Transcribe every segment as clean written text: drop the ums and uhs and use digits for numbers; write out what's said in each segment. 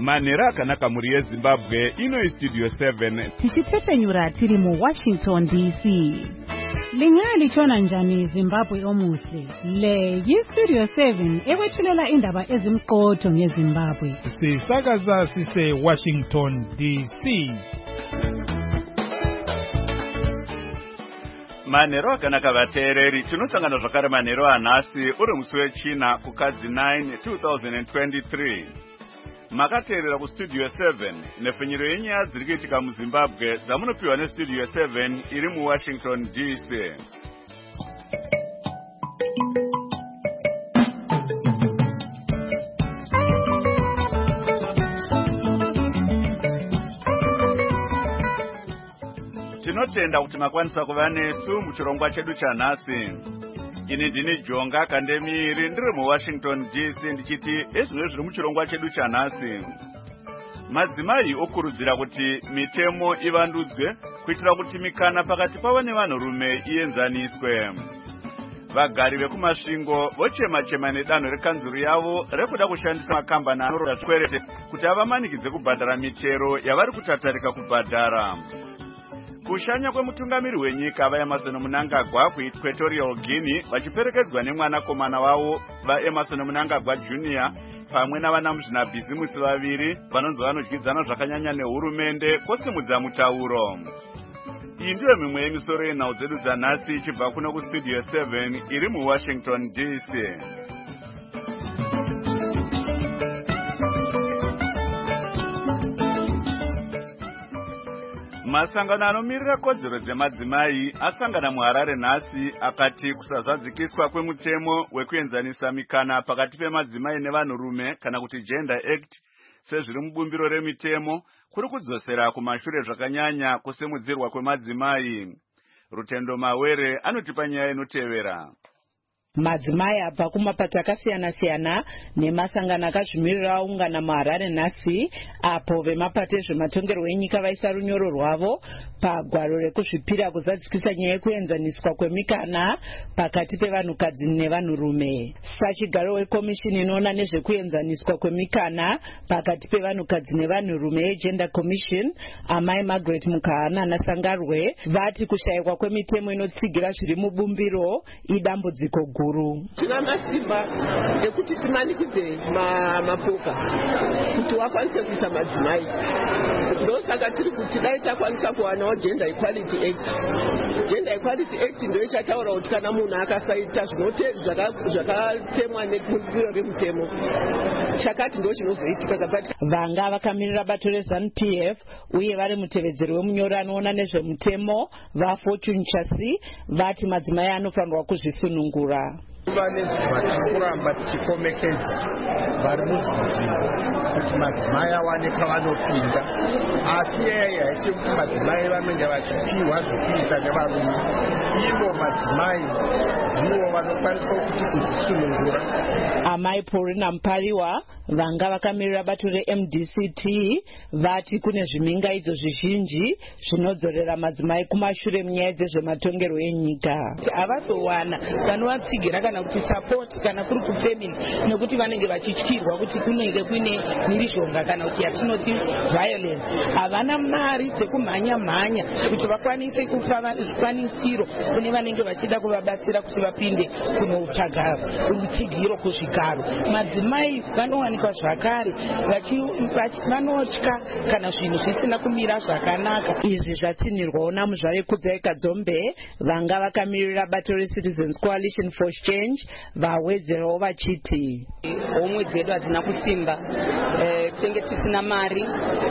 Manhero akanaka muri yeZimbabwe ino Studio 7 tichitsepenyura tiri mu Washington DC. Lingalitshona njani Zimbabwe omuhle? Le yiStudio 7 ewethulela indaba ezimqotho ngeZimbabwe. Sisakaza sise Washington DC. Manhero akanaka vateereri, tinosangana zvakare manhero anhasi uri musi wechina kukadzi 9 2023. Makateerera kuStudio 7 nepfenyero yenyaya dziri kuitika muZimbabwe dzamunopiwa neStudio 7 iri muWashington DC. Tinotenda kuti makwanisa kuva nesu muchirongwa chedu chanhasi. Ini ndini Jonga Kandemiri ndiri muWashington DC ndichiti ezvino zviri muchirongwa chedu chanhasi. Madzimai okurudzira kuti mitemo ivandudzwe kuitira kuti mikana pakati pavo nevanhurume ienzaniswe. Vagari vekumasvingo vochema-chema nedanho rekanzuru yavo rekuda kushandisa makambani anorora zvikwerete kuti avamanikidze kubhadhara michero yavari kutatarika kubhadhara. Kushanya kwemutungamiri wenyika vaEmerson Mnangagwa kuEquatorial Guinea vachiperekedzwa nemwanakomana wavo vaEmerson Mnangagwa Jr. pamwe navanamuzvinabhizimusi vaviri vanonzi vanodyidzana zvakanyanya nehurumende kosimudza mutauro. Iyi ndiyo mimwe yemisoro yenhau dzedu dzanhasi ichibva kuno kuStudio 7 iri muWashington DC. Masangano anomirira kodzero dzemadzimai asangana muHarare nhasi akati kusazadzikiswa kwemutemo wekuenzanisa mikana pakati pemadzimai nevanhurume kana kuti Gender Act sezviri mubumbiro remitemo kuri kudzosera kumashure zvakanyanya kusimudzirwa kwemadzimai. Rutendo Mawere anotipa nyaya inotevera. Madzimai abva kumapato akasiyana-siyana nemasangano akazvimirira aungana muHarare nhasi apo vemapato ezvematongerwo enyika vaisa runyoro rwavo pagwaro rekuzvipira kuzadzikisa nyaya yekuenzaniswa kwemikana pakati pevanhukadzi nevanhurume. Sachigaro wekomishini inoona nezvekuenzaniswa kwemikana pakati pevanhukadzi nevanhurume yeGender Commission, Amai Margaret Mukahana naSangarwe vati kushayikwa kwemitemo inotsigira zviri mubumbiro idambudziko guru. Tina masimba ekuti timanikidze mapoka kuti wakwanise kuisa madzimai. Ndosaka tiri kuti dai takwanisa kuwanawo Gender Equality Act. Gender Equality Act ndio ichataura kuti kana munhu akasaita zvakatemwa nebumbiro remutemo chakati ndo chinozoitika kapatika. Vanga vakamirira bato reZANU-PF uye vari mutevedzeri wemunyori anoona nezvemutemo vaFortune Chasi vati madzimai anofanirwa kuzvisunungura. Vatiri kuramba tichikomekedza vari muzvinzvimbo kuti madzimai awane pavanopinda, asi yeye haisi kuti madzimai vanenge vachipiwa zvokuita nevarume. Ivo madzimai ndivo vanokwanisa kuti kuzvisunungura. Amai Paulina Mpariwa vanga vakamirira bato reMDCT vati kune zvimingaidzo zvizhinji zvinodzorera madzimai kumashure munyaya dzezvematongerwo enyika. Havazowana vanovatsigira kana kuti support kana kuri kufamily nekuti vanenge vachityirwa kuti kunenge kuine mhirizhonga kana kuti yatinoti violence. Havana mari dzekumhanya-mhanya kuti vakwanise kupa zvikwanisiro kune vanenge vachida kuvabatsira kuti vapinde kunotsvaga rutsigiro kuzvigaro. Madzimai vanowanikwa zvakare vanotya kana zvinhu zvisina kumira zvakanaka. Izvi zvatsinirwawo naMuzvare Kudzai Kadzombe vanga vakamirira bato reCitizens Coalition for Change vawedzerawo vachiti homwe dzedu hadzina kusimba, tinenge tisina mari,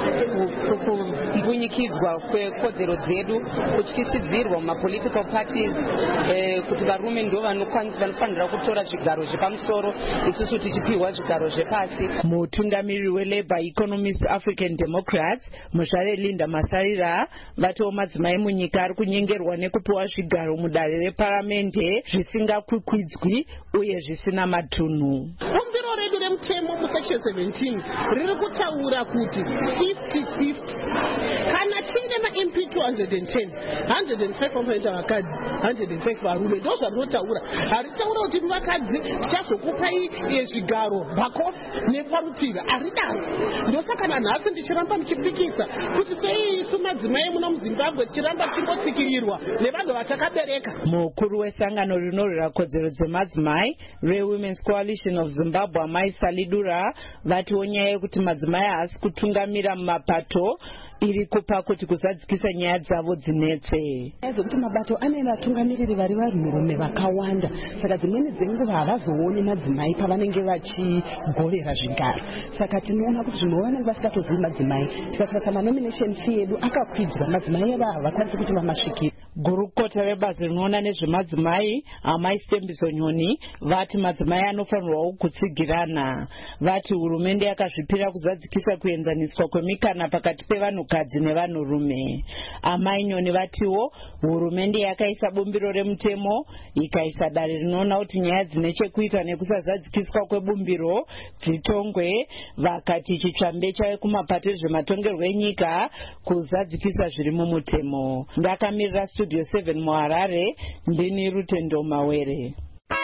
kumbunyikidzwa kwekodzero dzedu, kutyisidzirwa mumapolitical parties kuti varume ndo vanofanira kutora zvigaro zvepamusoro isusu tichipiwa zvigaro zvepasi. Mutungamiriri weLabour Economist African Democrats Muzvare Linda Masarira vatiwo madzimai munyika ari kunyengerwa nekupiwa zvigaro mudare reparamende zvisingakwikwidzi uye zvisina matunhu. Bumbiro redu remutemo musection 17 riri kutaura kuti 50-50 kana tiine ma-MP 210 105 vanoita vakadzi 105 varume ndo zvarinotaura. Haritaura kuti vakadzi tichazokupai zvigaro bakosi neparutivi, haridaro. Ndosaka nanhasi ndichiramba ndichipikisa kuti sei isu madzimai muno muZimbabwe tichiramba tichingotsikirwa nevanhu vatakabereka. Mukuru wesangano rinorwira kodzero dzemadzimai reWomen's Coalition of Zimbabwe Mai Salidura vatiwo nyaya yekuti madzimai haasi kutungamira mumapato iri kupa kuti kuzadzikisa nyaya dzavo dzinetse. Kuti mabato ane vatungamiriri vari varume vakawanda, saka dzimweni dzenguva havazooni madzimai pavanenge vachigorera zvigaro. Saka tinoona kuti zvimwe vanenge vasikatozivi madzimai. Tikatarisa manomination fee yedu akakwidzwa, madzimai ava havakwanisi kuti vamasvikire. Gurukota rebazi rinoona nezvemadzimai Amai Stembiso Nyoni vati madzimai anofanirwawo kutsigirana. Vati hurumende yakazvipira kuzadzikisa kuenzaniswa kwemikana pakati pevanhukadzi nevanhurume. Amai Nyoni vatiwo hurumende yakaisa bumbiro remutemo ikaisa dare rinoona kuti nyaya dzine chekuita nekusazadzikiswa kwebumbiro dzitongwe. Vakati chitsvambe chave kumapato ezvematongerwo enyika kuzadzikisa zviri mumutemo. Ndakamirira Studio 7 muHarare, ndini Rutendo Mawere.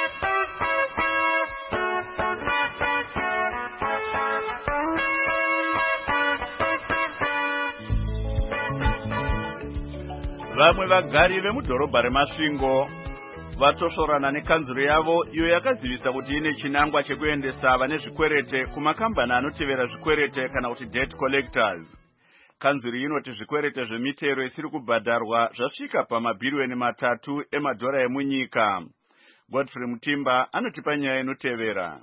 Vamwe vagari vemudhorobha reMasvingo vatosvorana nekanzuro yavo iyo yakazivisa kuti ine chinangwa chekuendesa vane zvikwerete kumakambani anotevera zvikwerete kana kuti debt collectors. Kanzuro inoti zvikwerete zvemitero isiri kubhadharwa zvasvika pamabhirioni 3 emadhora emunyika. Godfrey Mutimba anotipa nyaya inotevera.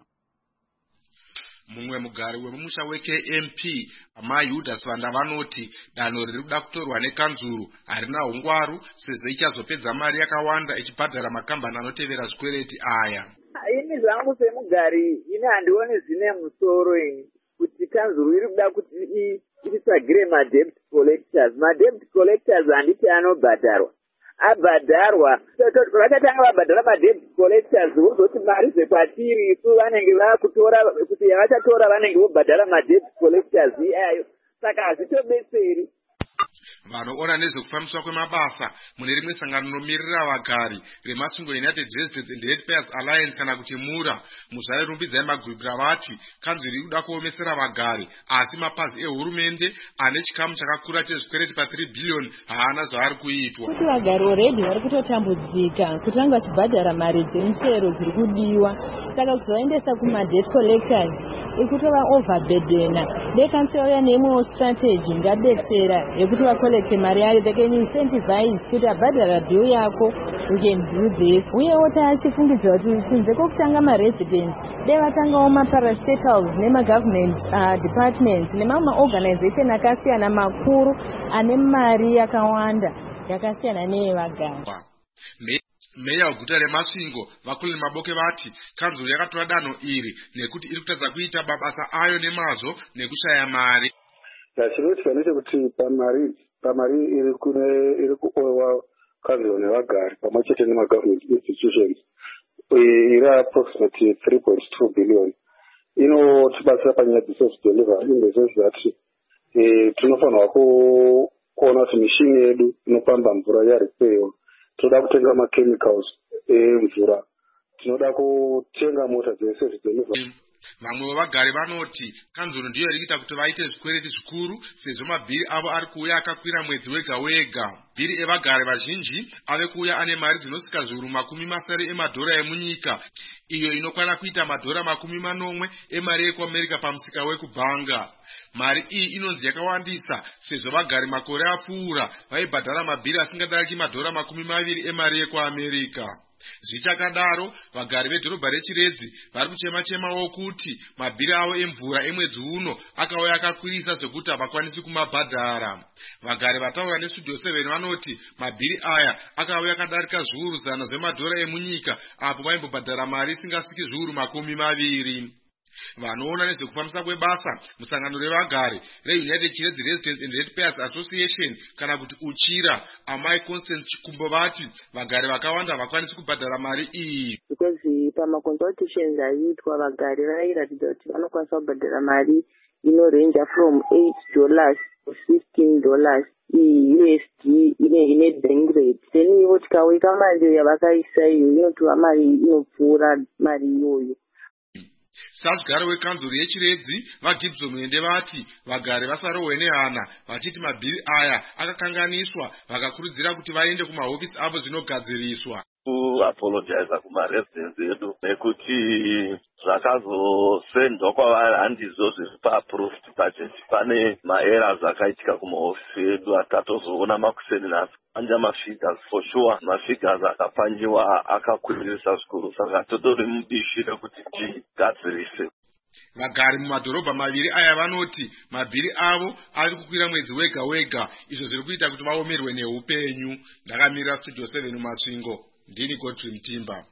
Mumwe mugari wemumusha weKMP Amai Judas Vanda vanoti danho riri kuda kutorwa nekanzuro harina hungwaru sezvo ichazopedza mari yakawanda ichibhadhara makambani anotevera zvikwereti aya. Ini zvangu semugari ini handioni zvine musoro ini kuti kanzuro iri kuda kuti itsvagire madebt collectors. Madebt collectors handiti anobhadharwa. Abhadharwa vakatanga vabhadhara madebt collectors vozoti mari dzekwatiri isu vanenge vakutora kuti yavachatora vanenge vobhadhara madebt collectors iyayo, saka hazvitobetseri. Vanoona nezvekufambiswa kwemabasa mune rimwe sangano rinomirira vagari reMasvingo United Residents and Ratepayers Alliance kana kuti MURA muzvare rumbidzai magwibira vati kanzuro iri kuda kuomesera vagari, asi mapazi ehurumende ane chikamu chakakura chezvikwereti pa3 billion haana zvaari kuitwa. Kuti vagari already vari kutotambudzika kutanga vachibhadhara mari dzemitero dziri kudiwa, saka kuzoendesa kumadebt collectors ikutova overburdena. Dekansi yauya neimwewo strategy ngabetsera yekuti vakolekte mari yayo, they can incentivize kuti abhadhara bill yako, you can do this. Uyewo tachifungidzwa kuti kunze kwokutanga maresidents dai vatangawo maparastatals nemagovernment departments nemamwe maorganization akasiyana makuru ane mari yakawanda yakasiyana neyevagari. Meya weguta reMasvingo Vakulini Maboke vati kanzuro yakatora danho iri nekuti iri kutadza kuita mabasa ayo nemazvo nekushaya mari. Chinoitika ndechekuti pamari iri kuowa kanzuro nevagari pamwe chete nemagovernment institutions iri approximately 3.2 billion. Inotibatsira panyaya dzeservice delivery in the sense that tinofanirwa kuona kuti mishini yedu inopamba mvura yarepeyo. Tinoda kutenga machemicals emvura, tinoda kutenga mota dzeservice delivery. Vamwe vevagari vanoti kanzuro ndiyo irikuita kuti vaite zvikwereti zvikuru sezvo mabhiri avo ari kuuya akakwira mwedzi wega wega. Bhiri evagari vazhinji ave kuuya ane mari dzinosvika zviuru 70 emadhora emunyika, iyo inokwana kuita madhora 40 emari yekuAmerica pamusika wekubhanga. Mari iyi inonzi yakawandisa sezvo vagari makore apfuura vaibhadhara mabhiri asingadariki madhora 20 emari yekuAmerica. Zvichakadaro vagari vedhorobha reChiredzi vari kuchema-chemawo kuti mabhiri avo emvura emwedzi uno akauya akakwirisa zvekuti havakwanisi kumabhadhara. Vagari vataura neStudio 7 vanoti mabhiri aya akauya akadarika zviuru 100 zvemadhora emunyika apo vaimbobhadhara mari isingasviki zviuru 20. Vanoona nezvekufambisa kwebasa musangano revagari reUnited Chiredzi Residents and Ratepayers Association kana kuti UCHIRA Amai Constance Chikumbo vati vagari vakawanda havakwanisi kubhadhara mari iyi. Because pamaconsultations aitwa vagari vairatidza kuti vanokwanisa kubhadhara mari inorenja from $8 $15 USD ine bank rate. Then ivo tikaweka mari yavakaisa iyo inotova mari inopfuura mari iyoyo. Sasigaro wekanzuro yechiredzi vaGibson Mwende vati vagari vasarohwe nehana vachiti mabhiri aya akakanganiswa, vakakurudzira kuti vaende kumahofisi avo zvinogadziriswa. Apologize kumaresidents edu nekuti zvakazosendwa kwavari handizvo zviri paapproved budget. Pane maerrors akaitika kumahofisi edu atatozoona makuseni nhasi. Panja mafigures for sure, mafigures akapanjiwa akakwirisa zvikuru, saka totori mubishi rekuti tigadzirise. Vagari mumadhorobha maviri aya vanoti mabhiri avo ari kukwira mwedzi wega wega, izvo zviri kuita kuti vaomerwe neupenyu. Ndakamirira Studio 7 muMatsvingo, ndini Godfrey Mutimba.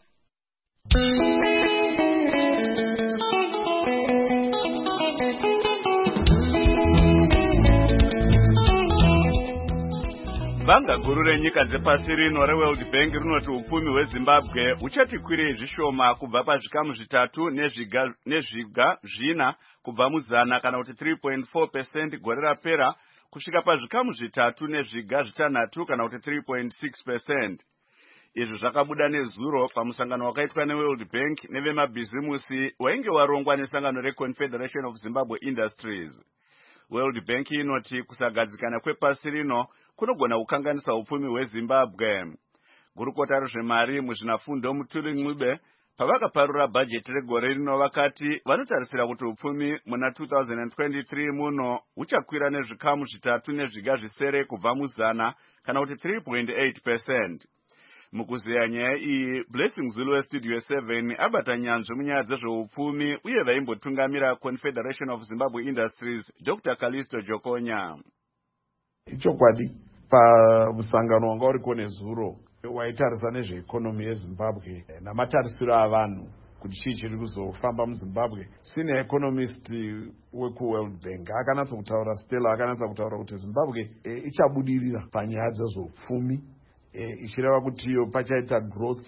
Banga guru renyika dzepasi rino reWorld Bank rinoti upfumi hweZimbabwe huchati kwirei zvishoma kubva pazvikamu zvitatu nezviga zvina kubva muzana kana kuti 3.4% gore rapera kusvika pazvikamu zvitatu nezviga zvitanhatu kana kuti 3.6%. Izvi zvakabuda nezuro pamusangano wakaitwa neWorld Bank nevemabhizimusi wainge warongwa nesangano reConfederation of Zimbabwe Industries. World Bank inoti kusagadzikana kwepasi rino kunogona kukanganisa upfumi hweZimbabwe. Gurukota rezvemari muzvinafundo Mutuli Ncube pavakaparura bhajeti regore rino vakati vanotarisira kuti upfumi muna 2023 muno huchakwira nezvikamu zvitatu nezviga zvisere kubva muzana kana kuti 3.8%. Mukuzeya nyaya iyi, Blessing Zulu weStudio 7 abata nyanzvi munyaya dzezveupfumi uye vaimbotungamira Confederation of Zimbabwe Industries Dr. Callisto Jokonya. Ichokwadi pamusangano wanga uriko nezuro waitarisa nezveekonomi yeZimbabwe namatarisiro avanhu kuti chii chiri kuzofamba muZimbabwe. Senior economist wekuWorld Bank akanatsa kutaura, Stella akanatsa kutaura kuti Zimbabwe ichabudirira panyaya dzezveupfumi, ichireva kuti iyo pachaita growth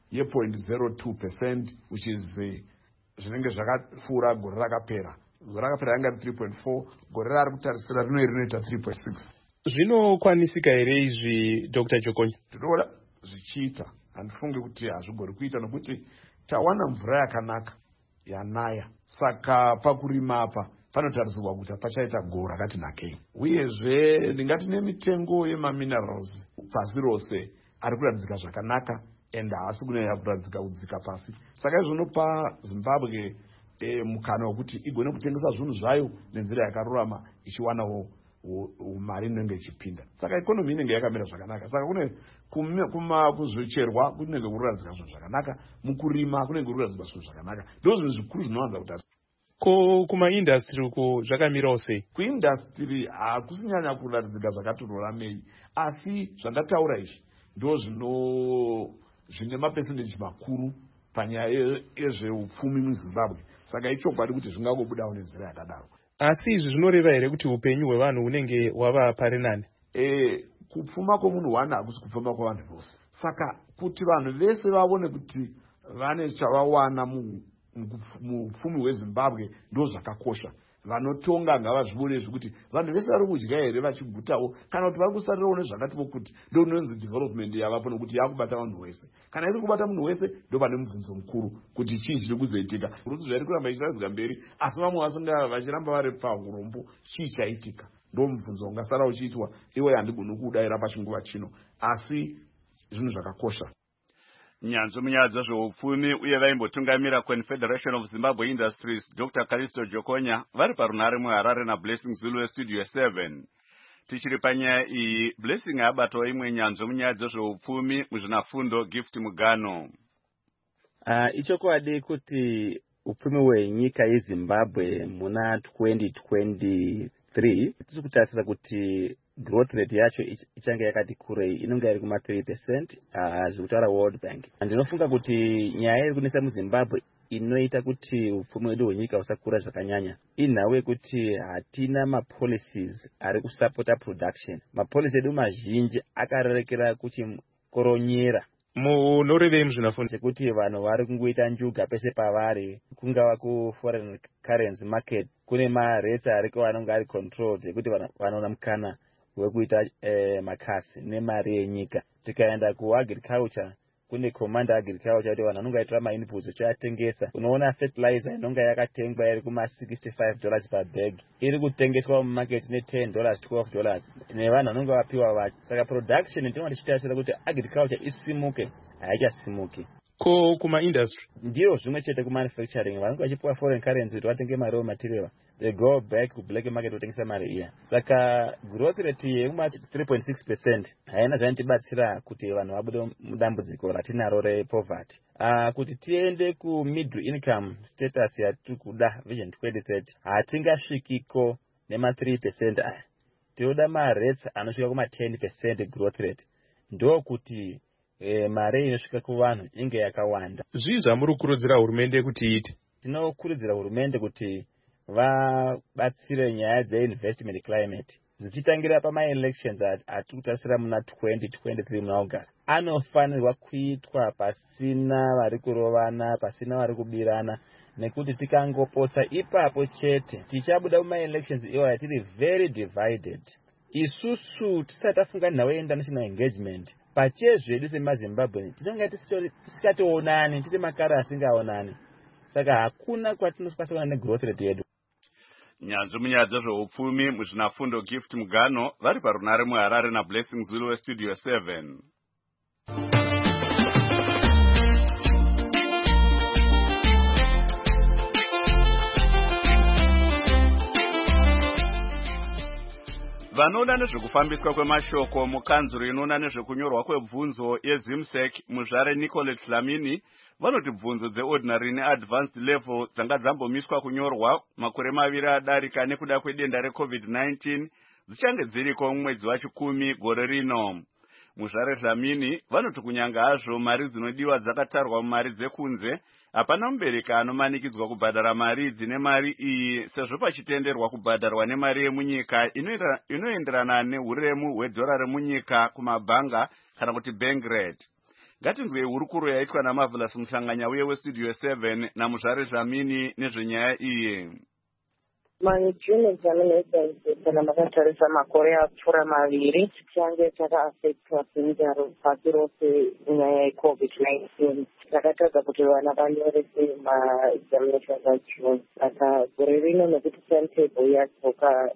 ye.02%, which is zvinenge zvakapfuura gore rakapera. Gore rakapera yanga 3.4, gore rari kutarisira rinoita 3.6. Zvinokwanisika here izvi Dr. Jokonya? Tinoda zvichiita, handifunge kuti hazvigori kuita nokuti tawana mvura yakanaka yanaya, saka pakurima apa panotarisirwa kuti pachaita gore rakati nakei. Uyezve ndingati nemitengo yemaminerals pasi rose ari kuradzika zvakanaka ende haasi kunyanya kuradzika kudzika pasi. Saka izvinopa Zimbabwe mukana wekuti igone kutengesa zvinhu zvayo nenzira yakarurama ichiwanawo mari inenge ichipinda. Saka ikonomi inenge yakamira zvakanaka. Saka kune kuzvicherwa kunenge kuradzika zvinhu zvakanaka, mukurima kunenge kuradzika zvinhu zvakanaka. Ndizvo zvinhu zvikuru zvinowanza kuti kumaindastri uko zvakamirawo sei? Kuindastri hakusinyanya kuradzika zvakati roramei, asi zvandataura izvi ndo zvine mapesendeji makuru panyaya yezveupfumi muZimbabwe. Saka ichokwadi kuti zvingangobudawo nenzira yakadaro. Asi izvi zvinoreva here kuti upenyu hwevanhu hunenge hwava pari nani? Kupfuma kwomunhu one hakusi kupfuma kwavanhu vose. Saka kuti vanhu vese vaone kuti vane chavawana mupfumi hweZimbabwe ndo zvakakosha. Vanotonga ngavazvione kuti vanhu vese vari kudya here vachigutawo, kana kuti vari kusarirawo nezvakatiwo kuti ndo inonzi development yavapo nokuti yakubata vanhu vese. Kana iri kubata munhu wese ndo pane mubvunzo mukuru kuti chii chiri kuzoitika. Ruti zvairi kuramba ichiradzika mberi asi vamwe vasinga vachiramba vari paurombo, chii chaitika? Ndo mubvunzo ungasara uchiitwa. Iwe handigoni kuudayira pachinguva chino, asi zvinhu zvakakosha. Nyanzvi munyaya dzezveupfumi uye vaimbotungamira Confederation of Zimbabwe Industries Dr. Callisto Jokonya vari parunare muHarare naBlessing Zulu weStudio 7. Tichiri panyaya iyi, Blessing abatawo imwe nyanzvi munyaya dzezveupfumi muzvinafundo Gift Mugano. Ichokwadi kuti upfumi hwenyika yeZimbabwe muna 2023 tiri kutarisira kuti growth rate yacho ichange yakati kurei, inonge iri kuma 3%, zvekutaura World Bank. Ndinofunga kuti nyaya iri kunesa muZimbabwe inoita kuti upfumi hwedu hwenyika husakura zvakanyanya inhau yekuti hatina mapolicies ari kusapota production. Mapolicy edu mazhinji akarerekera kuchikoronyera. Munorevei muzvinafundo? Sekuti vanhu vari kungoita njuga pese pavari, kungava ku foreign currency market kune marates ariko anonga ari controlled ekuti vanoona mukana wekuita makasi nemari yenyika. Tikaenda kuagriculture kune command agriculture kuti vanhu vanonga itora mainputs uchiatengesa. Unoona fertilizer inonga yakatengwa iri kuma$65 per bag iri kutengeswa mumarket ne$10 $12 nevanhu vanonga vapiwa vacho. Saka production ndinoti chitasira kuti agriculture isimuke haichasimuki. Ko kuma industry ndiyo zvimwe chete kumanufacturing vanonga vachipiwa foreign currency kuti vatenge mari raw material, they go back ku black market kutengesa mari iya. Saka growth rate yekuma 3.6% haina zvainotibatsira kuti vanhu vabude mudambudziko ratinaro repoverty. Kuti tiende ku middle income status yatiri kuda vision 2030 hatingasvikiko nema 3% aya. Tinoda marates anosvika kuma 10% growth rate ndokuti mari inosvika kuvanhu inge yakawanda. Zvii zvamuri kukurudzira hurumende kuti iite? Tinokurudzira hurumende kuti vabatsire nyaya dzeinvestment climate zvichitangira pama-elections atiri kutarisira muna 2023 muna August. Anofanirwa kuitwa pasina vari kurovana, pasina vari kubirana, nekuti tikangopotsa ipapo chete tichabuda muma-elections iwaya tiri very divided. Isusu tisati tafunga nhau international engagement pachezvedu semazimbabwe tinonga tisikatoonani, tiri makara asingaonani. Saka hakuna kwatinosvika kuona negrowth rate yedu. Nyanzvi munyaya dzezveupfumi muzvinafundo Gift Mugano vari parunare muHarare naBlessing Zulu weStudio 7. Vanoona nezvekufambiswa kwemashoko mukanzuro inoona nezvekunyorwa kwebvunzo yeZimsec muzvare Nicolette Dlamini vanoti bvunzo dzeordinary neadvanced level dzanga dzambomiswa kunyorwa makore maviri adarika nekuda kwedenda reCovid-19 dzichange dziriko mumwedzi wa10 gore rino. Muzvare Dlamini vanoti kunyanga hazvo mari dzinodiwa dzakatarwa mumari dzekunze, hapana mubereki anomanikidzwa kubhadhara mari dzine mari iyi sezvo pachitenderwa kubhadharwa nemari yemunyika inoenderana neuremu hwedhora remunyika kumabhanga kana kuti bank rate. Ngatinzwei hurukuro yaitwa naMarvelous Muhlanganya uye weStudio 7 naMuzvare Dlamini nezvenyaya iyi. Majuni examinations kana makatarisa makore apfuura maviri change chakaafectwa semidaro pasi rose nyaya yeCovid-19. Takatadza kuti vana vanyorese maexaminations aJune. Saka gore rino nekuti timetable yachoka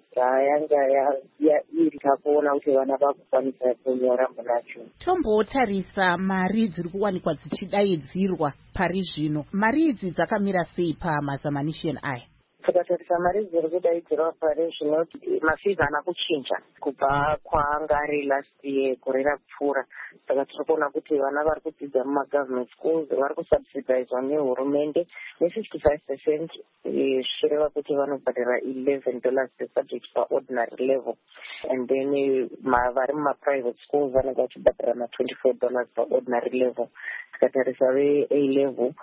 yanga iri takuona kuti vana vakukwanisa kunyora muna June. Tombotarisa mari dziri kuwanikwa dzichidaidzirwa pari zvino. Mari idzi dzakamira sei pamazamanisheni aya? Tikatarisa mari dziri kudaidzirwa pari zvino mafizi haana kuchinja kubva kwaanga ari last year gore rapfuura. Saka tiri kuona kuti vana vari kudzidza mumagovernment schools vari kusubsidizwa nehurumende ne55%, zvichireva kuti vanobhadhara $11 per subject paordinary level, and then vari mumaprivate schools vanenge vachibhadhara $24 paordinary level. Tikatarisa veA level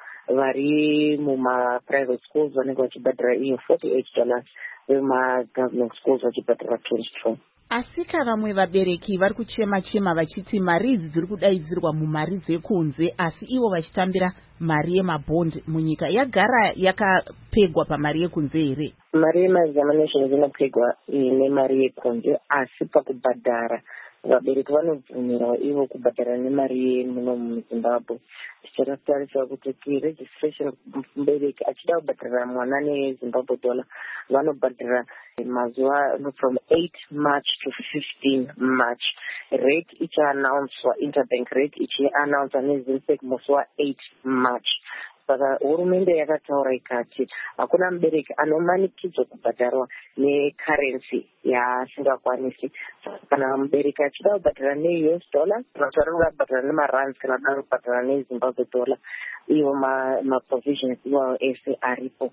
vari mumaprivate schools vanenge vachibhadhara iyo $48, vemagovernment schools vachibhadhara $22. Asi vamwe vabereki vari kuchema vachiti mari idzi dziri kudaidzirwa mumari dzekunze asi ivo vachitambira mari yemabhondi munyika yagara yakapegwa pamari yekunze here? Mari yemaexaminations inopegwa nemari yekunze, asi pakubhadhara vabereki vanobvumirwa ivo kubhadhara nemari yemuno muZimbabwe. Tichatarisira kuti registration mubereki achida kubhadhara mwana neZimbabwe dollar vanobhadhara mazuva from 8 March to 15 March. Rate ichiannouncwa, interbank rate ichiannouncwa neZimsec musi wa8 March. Saka hurumende yakataura ikati hakuna mubereki anomanikidzwa kubhadharwa necurrency yaasingakwanisi. Kana mubereki achida kubhadhara neUS dollar, vanotaura kubhadhara nemarands kana kuda kubhadhara neZimbabwe dollar, iwo maprovisions iwawo ese aripo.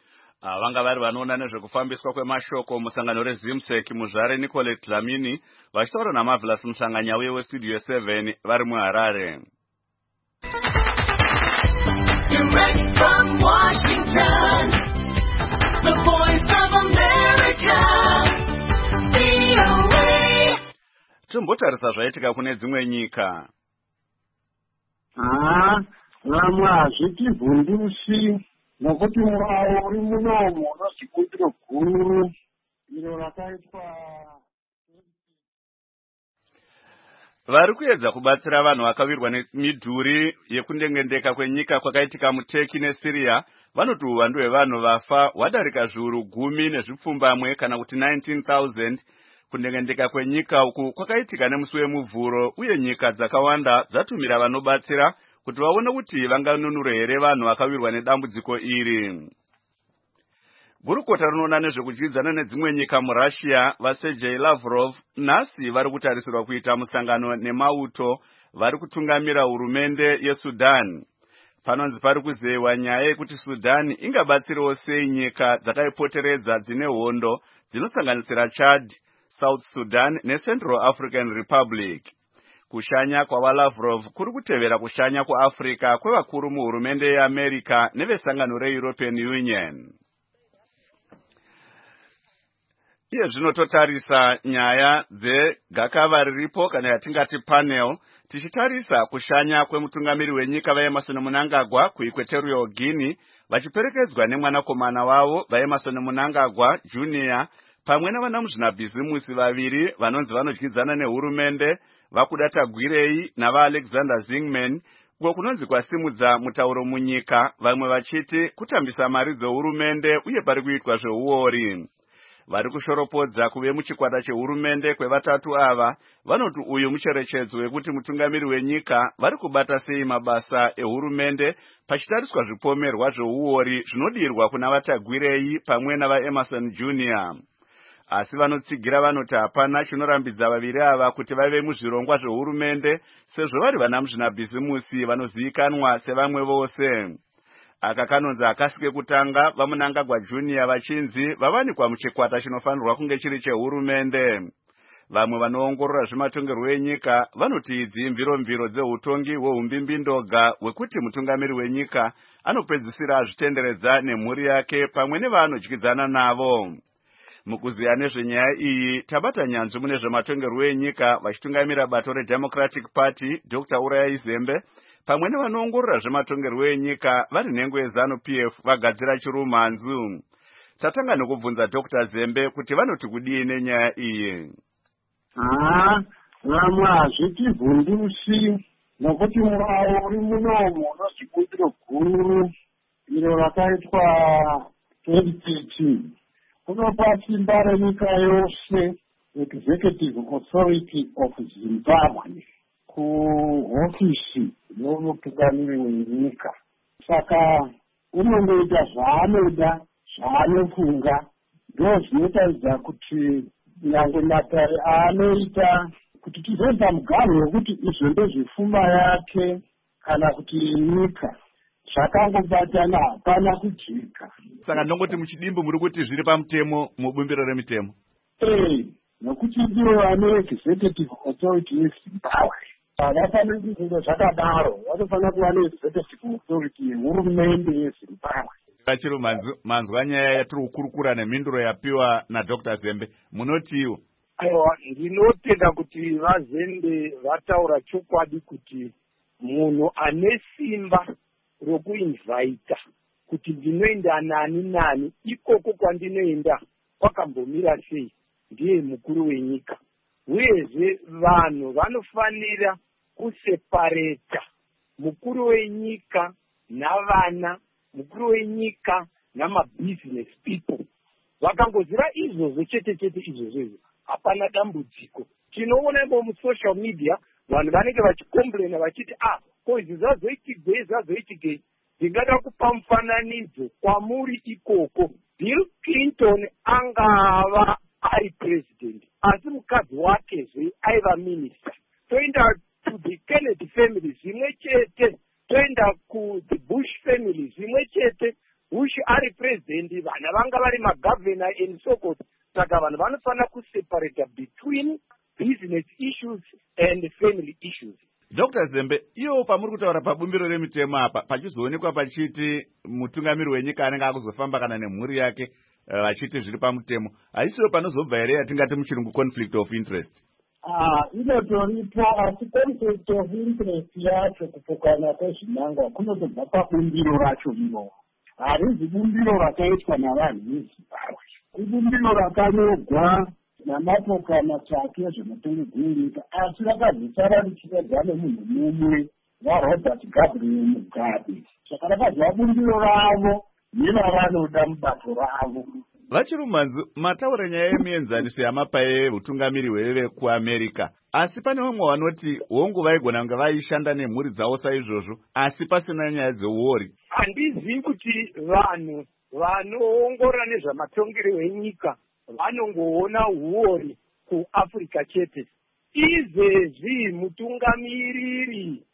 Vanga vari vanoona nezvekufambiswa kwemashoko musangano reZimsec muzvare Nicolette Dlamini vachitaura naMarvelous Muhlanganya uye weStudio 7 vari muHarare. Direct from Washington, the voice of America, VOA. Tombotarisa zvaitika kune dzimwe nyika. Vamwe hazviti vhundusi nokuti muraro uri munomu unonzi bundiro guru iro rakaitwa vari kuedza kubatsira vanhu vakavirwa nemidhuri yekundengendeka kwenyika kwakaitika muTurkey neSyria vanoti uwandu hwevanhu vafa hwadarika zviuru 10 nezvipfumbamwe kana kuti 19,000 kundengendeka kwenyika uku kwakaitika nemusi wemuvhuro, uye nyika dzakawanda dzatumira vanobatsira kuti vaone kuti vanganunure here vanhu vakavirwa nedambudziko iri. Gurukota rinoona nezvekudyidzana nedzimwe nyika muRussia vaSergei Lavrov nhasi vari kutarisirwa kuita musangano nemauto vari kutungamira hurumende yeSudan. Panonzi pari kuzeyiwa nyaya yekuti Sudan ingabatsirewo sei nyika dzakaipoteredza dzine hondo dzinosanganisira Chad, South Sudan neCentral African Republic. Kushanya kwavaLavrov kuri kutevera kushanya kuAfrica kwevakuru muhurumende yeAmerica nevesangano reEuropean Union. Iye zvinototarisa nyaya dzegakava riripo kana yatingati panel, tichitarisa kushanya kwemutungamiri wenyika vaEmerson Mnangagwa kuEquatorial Guinea vachiperekedzwa nemwanakomana wavo vaEmerson Mnangagwa Junior pamwe navanamuzvinabhizimusi vaviri vanonzi vanodyidzana nehurumende vaKudata Gwirei navaAlexander Zingman, uko kunonzi kwasimudza mutauro munyika, vamwe vachiti kutambisa mari dzehurumende uye pari kuitwa zveuori. Vari kushoropodza kuve muchikwata chehurumende kwevatatu ava vanoti uyu mucherechedzo wekuti mutungamiri wenyika vari kubata sei mabasa ehurumende pachitariswa zvipomerwa zveuori zvinodirwa kuna vaTagwirei pamwe navaEmerson Junior. Asi vanotsigira vanoti hapana chinorambidza vaviri ava kuti vave muzvirongwa zvehurumende sezvo vari vanamuzvinabhizimusi vanozivikanwa sevamwe vose. Aka kanonzi akasike kutanga vaMnangagwa Junior vachinzi vavanikwa muchikwata chinofanirwa kunge chiri chehurumende. Vamwe vanoongorora zvematongerwo enyika vanoti idzi mviro dzeutongi hweumbimbi-ndoga hwekuti mutungamiri wenyika anopedzisira azvitenderedza nemhuri yake pamwe nevaanodyidzana navo. Mukuziya nezvenyaya iyi tabata nyanzvi mune zvematongerwo enyika vachitungamira bato reDemocratic Party Dr. Urayai Zembe pamwe nevanoongorora zvematongerwo enyika vari nhengo yeZANU-PF vagadzira chirumhanzu. Tatanga nekubvunza Dr. Zembe kuti vanoti kudii nenyaya iyi. Vamwe hazvitivhundusi nokuti muraro uri munomu unonzi bundiro guru iro rakaitwa 2013 unopa simba renyika yose Executive Authority of Zimbabwe kuhofisi yomutungamiri wenyika. Saka unongoita zvaanoda, zvaanofunga, ndo zvinotaridza kuti nyangwe matare aanoita kuti tizoita mugaro wekuti izvo ndezvepfuma yake kana kuti nyika zvakangobatana, hapana kujika. Saka ndongoti muchidimbu muri kuti zviri pamutemo mubumbiro remitemo. Nokuti ndivo vane Executive Authority yeZimbabwe. Havafaniri kunge zvakadaro, vanofanira kuva neExecutive Authority yehurumende yeZimbabwe. Kachiro manzwa nyaya yatiri kukurukura nemhinduro yapiwa naDr. Zembe, munotiwo? Aiwa, ndinotenda kuti vaZembe vataura chokwadi kuti munhu ane simba rokuinvhaita kuti ndinoenda nani ikoko kwandinoenda kwakambomira sei ndiye mukuru wenyika. Uyezve vanhu vanofanira kusepareta mukuru wenyika navana, mukuru wenyika namabusiness people. Vakangozira izvozvo chete izvozvo, hapana dambudziko. Tinoonamo musocial media vanhu vanenge vachikomplaina vachiti ko izvi zvazoitigei. Ndingada kupa mufananidzo kwamuri ikoko. Bill Clinton angava ari president, asi mukadzi wakezve aiva minister. Toenda to the Kennedy family zvimwe chete, toenda ku the Bush family zvimwe chete. Bush ari president, vana vanga vari magovernor and so forth. Saka vanhu vanofanira kuseparata between business issues and family issues. Dr. Zembe, iyo pamuri kutaura pabumbiro remitemo apa pachizoonekwa pachiti mutungamiri wenyika anenge akuzofamba kana nemhuri yake vachiti zviri pamutemo, haisiyo panozobva here yatingati muchirungu conflict of interest? Inotoripo, asi conflict of interest yacho kupokana kwezvinangwa kunotobva pabumbiro racho iro. harizi bumbiro rakaitwa navanhu vezimbabwe, ibumbiro rakanyorwa namapoka matsvake ezvematongo enyika, asi rakazosara richitedzwa nemunhu mumwe waRobert Gabriel Mugabe. Saka rakazova bumbiro ravo nevavanoda mubato ravo. Vachirumanzu, mataura nyaya yemienzaniso yamapai utungamiri hwevekuamerica, asi pane vamwe vanoti hongu vaigona kunge vaishanda nemhuri dzavo saizvozvo, asi pasina nyaya dzeuori. Handizivi kuti vanhu vanoongorora nezvamatongero enyika vanongoona uori kuAfrica chete. Izvezvi mutungamiriri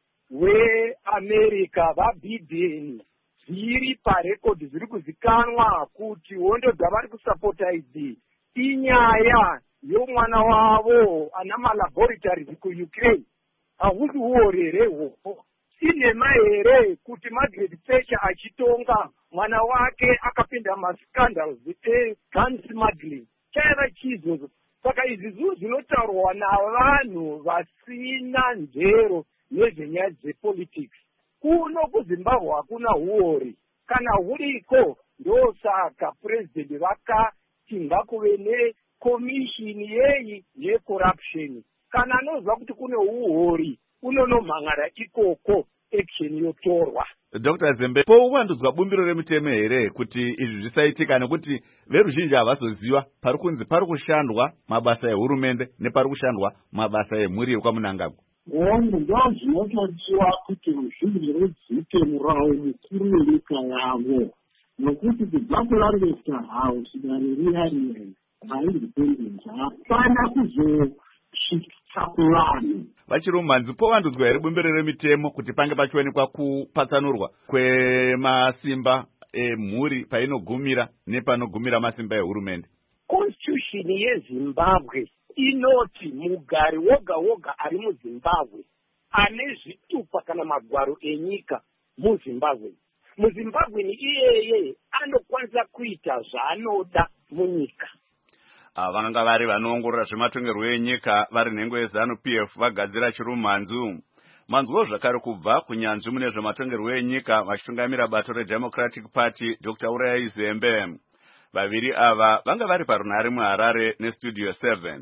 weAmerica vaBiden zviri parekodhi zviri kuzikanwa kuti hondo dzavari kusapota idzi inyaya yomwana wavo ana malaboratories kuUkraine. Hahusi uori here hwohwo? Sinema here kuti Margaret Thatcher achitonga mwana wake akapinda mascandals gun smuggling? Chaiva chizozo. Saka izvi zvinhu zvinotaurwa navanhu vasina njero nezvenyaya dzepolitics. Kuno kuZimbabwe hakuna uori, kana huriko ndosaka president vakati ngakuve nekomishini yeyi yecorruption. Kana anozwa kuti kune uori unonomhangara ikoko action yotorwa. Dr. Zembe, pouvandudzwa bumbiro remitemo here kuti izvi zvisaitika, nekuti veruzhinji havazoziva pari kunzi pari kushandwa mabasa ehurumende nepari kushandwa mabasa emhuri yekwaMunangagwa. Hongu ndozvinotodiwa kuti ruzhinji rudzike murawo mukuru wenyika yavo, nokuti kubva kuLancaster House dareriyari vaindependence hapana kuzosvika kuvanhu. Vachirumanzi, povandudzwa here bumbiro remitemo kuti pange pachionekwa kupatsanurwa kwemasimba emhuri painogumira nepanogumira masimba ehurumende? Constitution yeZimbabwe inoti mugari woga woga ari muZimbabwe ane zvitupa kana magwaro enyika muZimbabwe. MuZimbabwe ni iyeye anokwanisa kuita zvaanoda munyika. Vanga vari vanoongorora zvematongerwo enyika vari nhengo yeZANU-PF vagadzira chirumanzu. Manzwo zvakare kubva kunyanzvi mune zvematongerwo enyika vachitungamira bato reDemocratic Party Dr. Urayai Zembe. Vaviri ava vanga vari parunhare muHarare neStudio 7.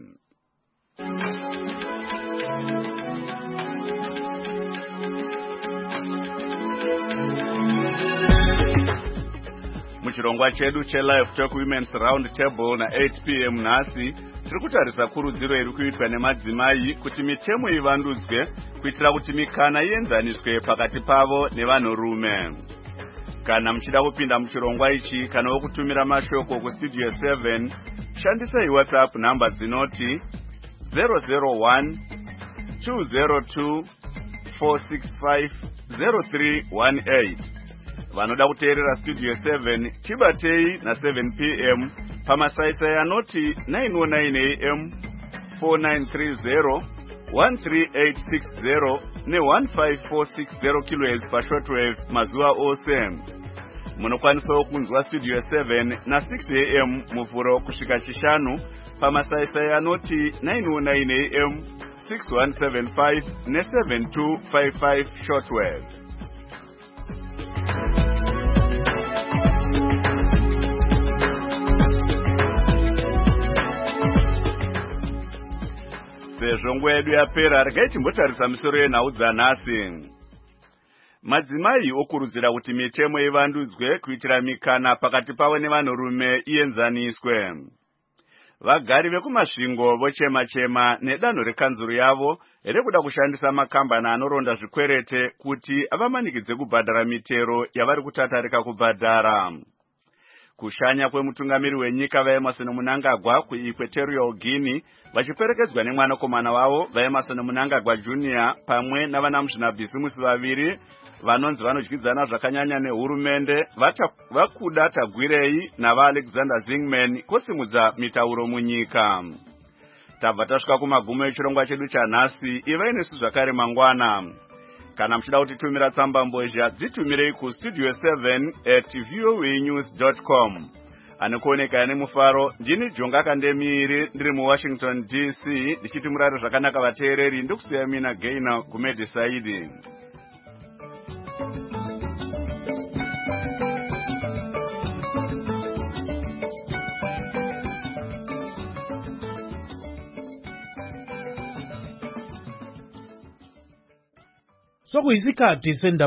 Muchirongwa chedu cheLive Talk Women's Round Table na8 p.m. nhasi tiri kutarisa kurudziro iri kuitwa nemadzimai kuti mitemo ivandudzwe kuitira kuti mikana ienzaniswe pakati pavo nevanhurume. Kana muchida kupinda muchirongwa ichi kana wokutumira mashoko kuStudio 7, shandisai WhatsApp namba dzinoti 001 202 465 0318. Vanoda kuteerera Studio 7 chibatei na7 p.m. pamasaisai anoti 909 AM 4930 13860 ne15460 kHz pashortwave mazuva ose. Munokwanisawo kunzwa Studio 7 na6 AM muvhuro kusvika chishanu pamasaisai anoti 909 AM 6175 ne7255 shortwave. Sezvo nguva yedu yapera, regai timbotarisa misoro yenhau dzanhasi. Madzimai okurudzira kuti mitemo ivandudzwe kuitira mikana pakati pavo nevanhurume ienzaniswe. Vagari vekumasvingo vochema-chema nedanho rekanzuru yavo rekuda kushandisa makambani anoronda zvikwerete kuti avamanikidze kubhadhara mitero yavari kutatarika kubhadhara. Kushanya kwemutungamiri wenyika vaEmerson Mnangagwa kuEquatorial Guinea vachiperekedzwa nemwanakomana wavo vaEmerson Mnangagwa Jr. pamwe navanamuzvinabhisimusi vaviri vanonzi vanodyidzana zvakanyanya nehurumende vakuda tagwirei navaAlexander Zingman kusimudza mitauro munyika. Tabva tasvika kumagumo echirongwa chedu chanhasi. Ivai nesu zvakare mangwana. Kana muchida kutitumira tsamba mbozha dzitumirei kuStudio 7@voanews.com. Anokuoneka ane mufaro ndini Jonga Kandemiri ndiri muWashington DC ndichiti murare zvakanaka vateereri ndokusiya mina Gaina Gumede Saidi. sokuyisikhathi sendaba